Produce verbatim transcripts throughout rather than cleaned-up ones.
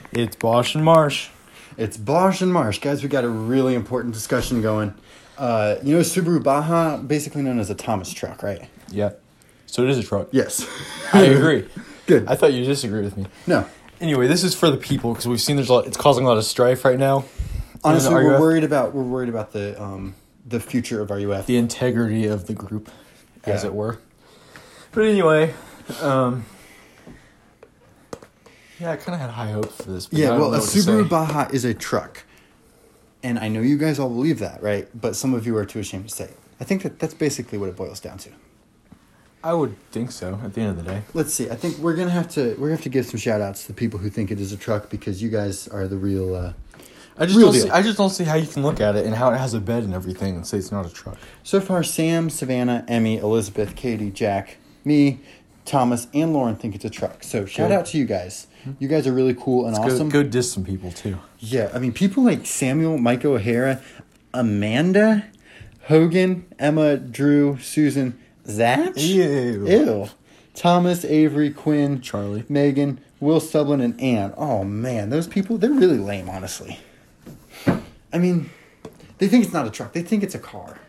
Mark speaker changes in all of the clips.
Speaker 1: It's Bosch and Marsh.
Speaker 2: It's Bosch and Marsh. Guys, we got a really important discussion going. Uh, you know Subaru Baja, basically known as a Thomas truck, right?
Speaker 1: Yeah. So it is a truck.
Speaker 2: Yes.
Speaker 1: I agree.
Speaker 2: Good.
Speaker 1: I thought you disagreed with me.
Speaker 2: No.
Speaker 1: Anyway, this is for the people because we've seen there's a lot, it's causing a lot of strife right now.
Speaker 2: Honestly, we're worried about we're worried about the um the future of R U F.
Speaker 1: The integrity of the group, as
Speaker 2: Yeah.
Speaker 1: it were. But anyway, um, yeah, I kind of had high hopes for this. But
Speaker 2: Yeah,
Speaker 1: now I don't
Speaker 2: well,
Speaker 1: know
Speaker 2: a
Speaker 1: what to
Speaker 2: Subaru
Speaker 1: say.
Speaker 2: Baja is a truck. And I know you guys all believe that, right? But some of you are too ashamed to say it. I think that that's basically what it boils down to.
Speaker 1: I would think so. At the end of the day,
Speaker 2: Let's see. I think we're gonna have to we're gonna have to give some shout outs to the people who think it is a truck because you guys are the real uh,
Speaker 1: I just
Speaker 2: real
Speaker 1: don't.
Speaker 2: deal.
Speaker 1: See, I just don't see how you can look at it and how it has a bed and everything and say it's not a truck.
Speaker 2: So far, Sam, Savannah, Emmy, Elizabeth, Katie, Jack, me, Thomas, and Lauren think it's a truck. So shout
Speaker 1: Good.
Speaker 2: out to you guys. You guys are really cool and
Speaker 1: Let's
Speaker 2: awesome.
Speaker 1: Go, go diss some people too.
Speaker 2: Yeah, I mean, people like Samuel, Micah O'Hara, Amanda, Hogan, Emma, Drew, Susan, Zach,
Speaker 1: Ew.
Speaker 2: Ew. Thomas, Avery, Quinn,
Speaker 1: Charlie.
Speaker 2: Megan, Will Stublin, and Ann. Oh, man, those people, they're really lame, honestly. I mean, they think it's not a truck. They think it's a car.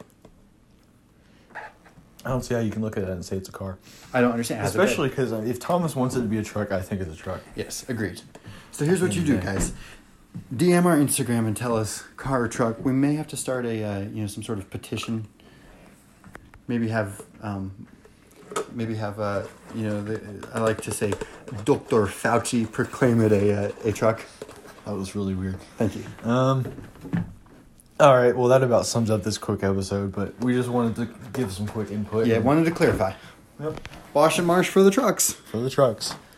Speaker 1: I don't see how you can look at it and say it's a car.
Speaker 2: I don't understand. It has a bed.
Speaker 1: Especially because if Thomas wants it to be a truck, I think it's a truck.
Speaker 2: Yes, agreed. So here's what you do, guys. D M our Instagram and tell us car or truck. We may have to start a uh, you know some sort of petition. Maybe have um, maybe have uh, you know the, I like to say Doctor Fauci proclaim it a uh, a truck.
Speaker 1: That was really weird.
Speaker 2: Thank you.
Speaker 1: Um. All right. Well, that about sums up this quick episode. But we just wanted to give some quick input.
Speaker 2: Yeah, wanted to clarify.
Speaker 1: Yep.
Speaker 2: Bosch and Marsh for the trucks.
Speaker 1: For the trucks.